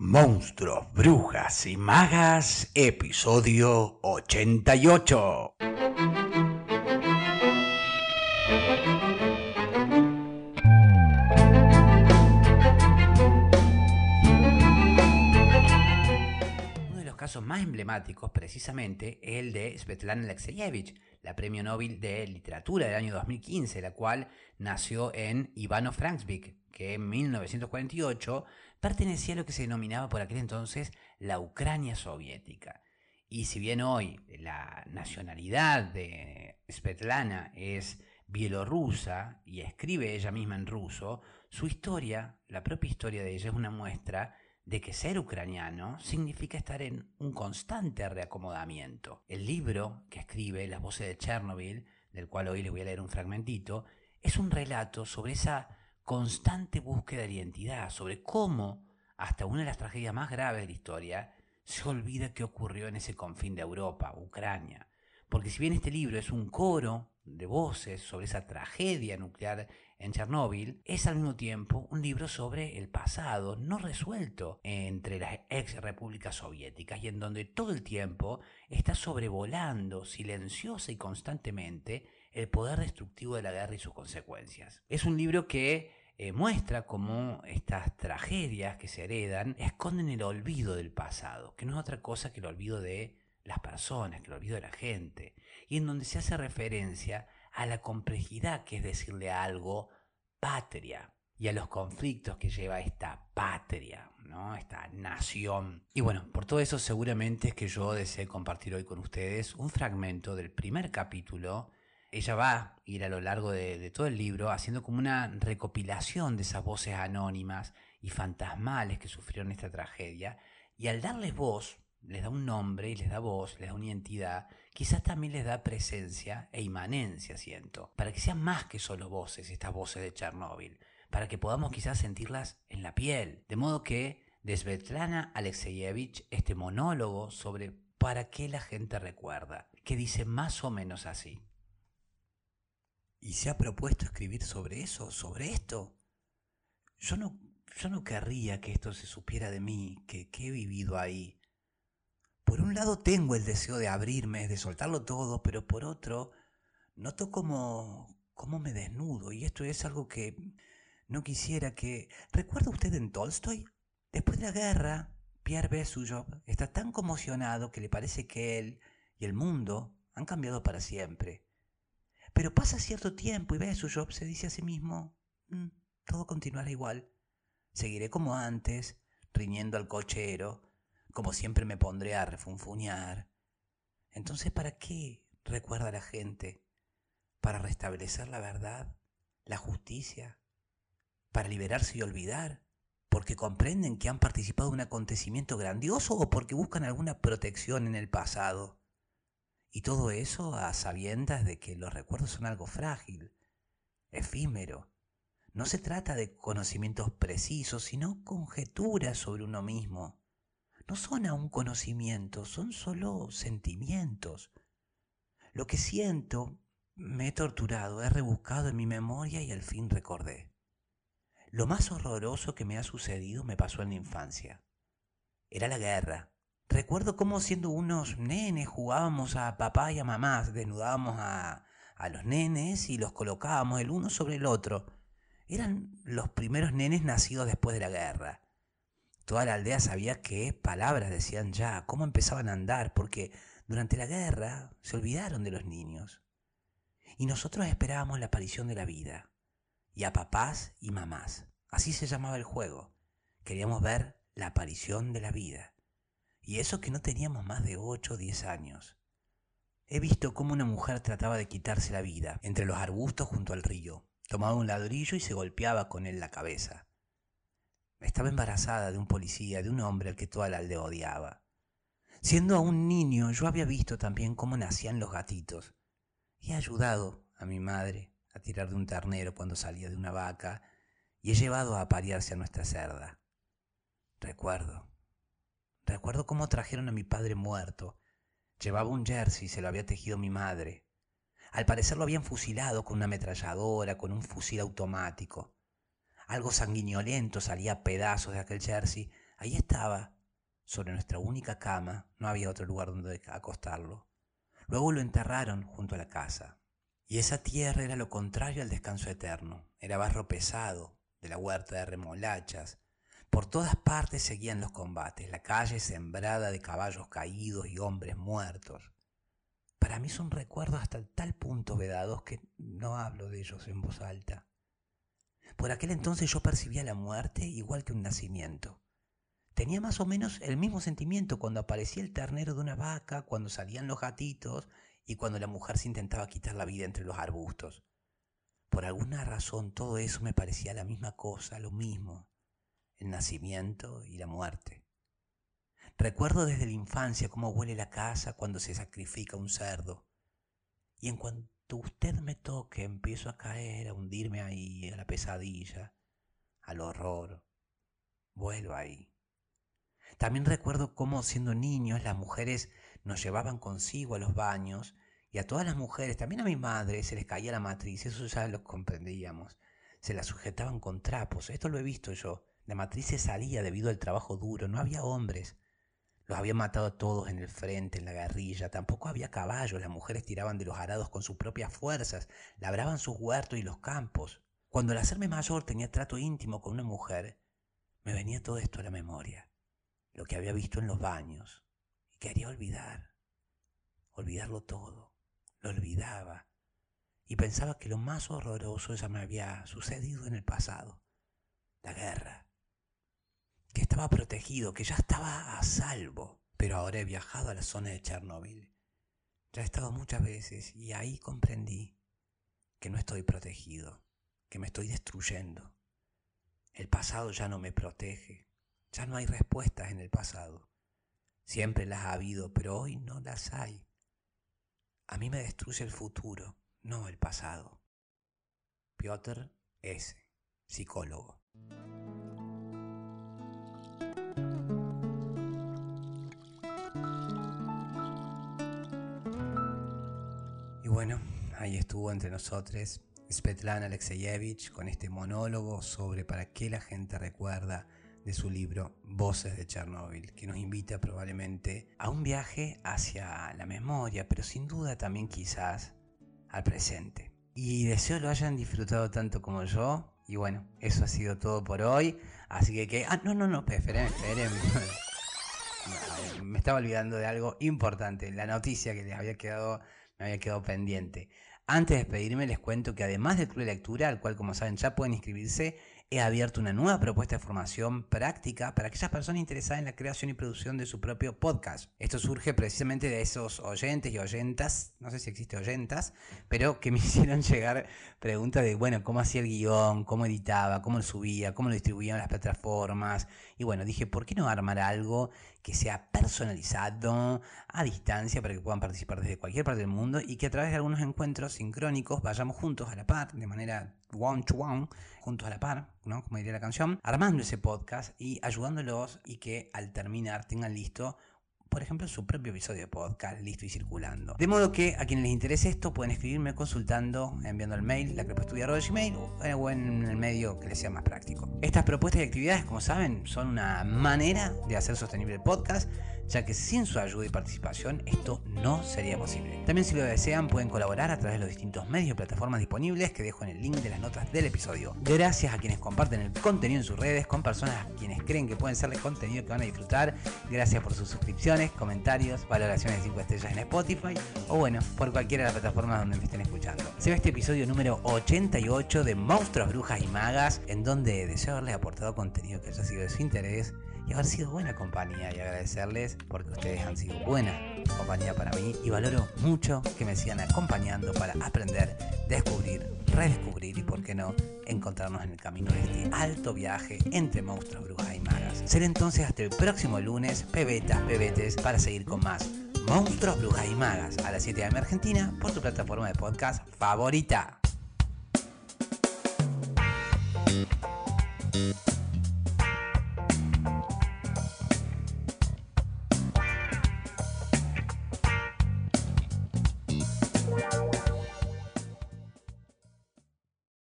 Monstruos, Brujas y Magas, episodio 88. Uno de los casos más emblemáticos, precisamente, es el de Svetlana Alexievich, la premio Nobel de Literatura del año 2015, la cual nació en Ivano-Frankivsk, que en 1948 pertenecía a lo que se denominaba por aquel entonces la Ucrania soviética. Y si bien hoy la nacionalidad de Svetlana es bielorrusa y escribe ella misma en ruso, su historia, la propia historia de ella, es una muestra de que ser ucraniano significa estar en un constante reacomodamiento. El libro que escribe, Las voces de Chernobyl, del cual hoy les voy a leer un fragmentito, es un relato sobre esa constante búsqueda de identidad, sobre cómo, hasta una de las tragedias más graves de la historia, se olvida qué ocurrió en ese confín de Europa, Ucrania. Porque si bien este libro es un coro de voces sobre esa tragedia nuclear en Chernóbil, es al mismo tiempo un libro sobre el pasado no resuelto entre las ex repúblicas soviéticas y en donde todo el tiempo está sobrevolando silenciosa y constantemente el poder destructivo de la guerra y sus consecuencias. Es un libro que muestra cómo estas tragedias que se heredan esconden el olvido del pasado, que no es otra cosa que el olvido de las personas, que el olvido de la gente, y en donde se hace referencia a la complejidad que es decirle a algo patria y a los conflictos que lleva esta patria, ¿no? Esta nación. Y bueno, por todo eso seguramente es que yo deseo compartir hoy con ustedes un fragmento del primer capítulo. Ella va a ir a lo largo de todo el libro haciendo como una recopilación de esas voces anónimas y fantasmales que sufrieron esta tragedia, y al darles voz, les da un nombre y les da voz, les da una identidad, quizás también les da presencia e inmanencia, siento, para que sean más que solo voces, estas voces de Chernóbil, para que podamos quizás sentirlas en la piel. De modo que de Svetlana Alexievich, este monólogo sobre para qué la gente recuerda, que dice más o menos así. ¿Y se ha propuesto escribir sobre eso, sobre esto? Yo no querría que esto se supiera de mí, que he vivido ahí. Por un lado tengo el deseo de abrirme, de soltarlo todo, pero por otro noto cómo me desnudo, y esto es algo que no quisiera que... ¿Recuerda usted en Tolstoy? Después de la guerra, Pierre Besukhov está tan conmocionado que le parece que él y el mundo han cambiado para siempre. Pero pasa cierto tiempo y Besukhov se dice a sí mismo, todo continuará igual. Seguiré como antes, riñendo al cochero, como siempre me pondré a refunfuñar. Entonces, ¿para qué recuerda a la gente? ¿Para restablecer la verdad, la justicia? ¿Para liberarse y olvidar? ¿Porque comprenden que han participado en un acontecimiento grandioso o porque buscan alguna protección en el pasado? Y todo eso a sabiendas de que los recuerdos son algo frágil, efímero. No se trata de conocimientos precisos, sino conjeturas sobre uno mismo. No son aún conocimientos, son solo sentimientos. Lo que siento, me he torturado, he rebuscado en mi memoria y al fin recordé. Lo más horroroso que me ha sucedido me pasó en la infancia. Era la guerra. Recuerdo cómo siendo unos nenes jugábamos a papá y a mamá, desnudábamos a los nenes y los colocábamos el uno sobre el otro. Eran los primeros nenes nacidos después de la guerra. Toda la aldea sabía qué palabras decían ya, cómo empezaban a andar, porque durante la guerra se olvidaron de los niños. Y nosotros esperábamos la aparición de la vida, y a papás y mamás. Así se llamaba el juego. Queríamos ver la aparición de la vida. Y eso que no teníamos más de 8 o 10 años. He visto cómo una mujer trataba de quitarse la vida entre los arbustos junto al río. Tomaba un ladrillo y se golpeaba con él la cabeza. Estaba embarazada de un policía, de un hombre al que toda la aldea odiaba. Siendo aún niño, yo había visto también cómo nacían los gatitos. Y he ayudado a mi madre a tirar de un ternero cuando salía de una vaca, y he llevado a aparearse a nuestra cerda. Recuerdo cómo trajeron a mi padre muerto. Llevaba un jersey y se lo había tejido mi madre. Al parecer lo habían fusilado con una ametralladora, con un fusil automático. Algo sanguinolento salía a pedazos de aquel jersey Ahí estaba, sobre nuestra única cama, no había otro lugar donde acostarlo. Luego lo enterraron junto a la casa. Y esa tierra era lo contrario al descanso eterno. Era barro pesado, de la huerta de remolachas. Por todas partes seguían los combates, la calle sembrada de caballos caídos y hombres muertos. Para mí son recuerdos hasta tal punto vedados que no hablo de ellos en voz alta. Por aquel entonces yo percibía la muerte igual que un nacimiento. Tenía más o menos el mismo sentimiento cuando aparecía el ternero de una vaca, cuando salían los gatitos y cuando la mujer se intentaba quitar la vida entre los arbustos. Por alguna razón todo eso me parecía la misma cosa, lo mismo, el nacimiento y la muerte. Recuerdo desde la infancia cómo huele la casa cuando se sacrifica un cerdo. Y en cuanto usted me toque empiezo a caer, a hundirme ahí, a la pesadilla, al horror. Vuelvo ahí. También recuerdo cómo siendo niños las mujeres nos llevaban consigo a los baños y a todas las mujeres, también a mi madre, se les caía la matriz, eso ya lo comprendíamos. Se la sujetaban con trapos, esto lo he visto yo. La matriz se salía debido al trabajo duro, no había hombres. Los habían matado a todos en el frente, en la guerrilla, tampoco había caballos, las mujeres tiraban de los arados con sus propias fuerzas, labraban sus huertos y los campos. Cuando al hacerme mayor tenía trato íntimo con una mujer, me venía todo esto a la memoria. Lo que había visto en los baños, y quería olvidarlo todo, lo olvidaba, y pensaba que lo más horroroso ya me había sucedido en el pasado, la guerra, que estaba protegido, que ya estaba a salvo, pero ahora he viajado a la zona de Chernóbil, ya he estado muchas veces, y ahí comprendí que no estoy protegido, que me estoy destruyendo, el pasado ya no me protege. Ya no hay respuestas en el pasado. Siempre las ha habido, pero hoy no las hay. A mí me destruye el futuro, no el pasado. Piotr S., psicólogo. Y bueno, ahí estuvo entre nosotros Svetlana Alexievich con este monólogo sobre para qué la gente recuerda de su libro Voces de Chernóbil, que nos invita probablemente a un viaje hacia la memoria, pero sin duda también quizás al presente. Y deseo lo hayan disfrutado tanto como yo. Y bueno, eso ha sido todo por hoy. Así que... esperen. Me estaba olvidando de algo importante, la noticia que me había quedado pendiente. Antes de despedirme les cuento que además del Club de Lectura, al cual como saben ya pueden inscribirse, he abierto una nueva propuesta de formación práctica para aquellas personas interesadas en la creación y producción de su propio podcast. Esto surge precisamente de esos oyentes y oyentas, no sé si existe oyentas, pero que me hicieron llegar preguntas de, bueno, cómo hacía el guión, cómo editaba, cómo lo subía, cómo lo distribuía en las plataformas. Y bueno, dije, ¿por qué no armar algo que sea personalizado, a distancia, para que puedan participar desde cualquier parte del mundo y que a través de algunos encuentros sincrónicos vayamos juntos a la par, de manera one to one, juntos a la par, ¿no? Como diría la canción, armando ese podcast y ayudándolos y que al terminar tengan listo, por ejemplo, su propio episodio de podcast listo y circulando. De modo que a quienes les interese esto pueden escribirme consultando, enviando el mail, lacrepoestudia@gmail o en el medio que les sea más práctico. Estas propuestas y actividades, como saben, son una manera de hacer sostenible el podcast, ya que sin su ayuda y participación esto no sería posible. También si lo desean pueden colaborar a través de los distintos medios y plataformas disponibles que dejo en el link de las notas del episodio. Gracias a quienes comparten el contenido en sus redes con personas a quienes creen que pueden serles contenido que van a disfrutar. Gracias por sus suscripciones, comentarios, valoraciones de 5 estrellas en Spotify o bueno, por cualquiera de las plataformas donde me estén escuchando. Se ve este episodio número 88 de Monstruos, Brujas y Magas, en donde deseo haberles aportado contenido que haya sido de su interés y haber sido buena compañía y agradecerles porque ustedes han sido buena compañía para mí y valoro mucho que me sigan acompañando para aprender, descubrir, redescubrir y por qué no encontrarnos en el camino de este alto viaje entre monstruos, brujas y magas. Será entonces hasta el próximo lunes, pebetes, para seguir con más Monstruos, Brujas y Magas a las 7 AM Argentina por tu plataforma de podcast favorita.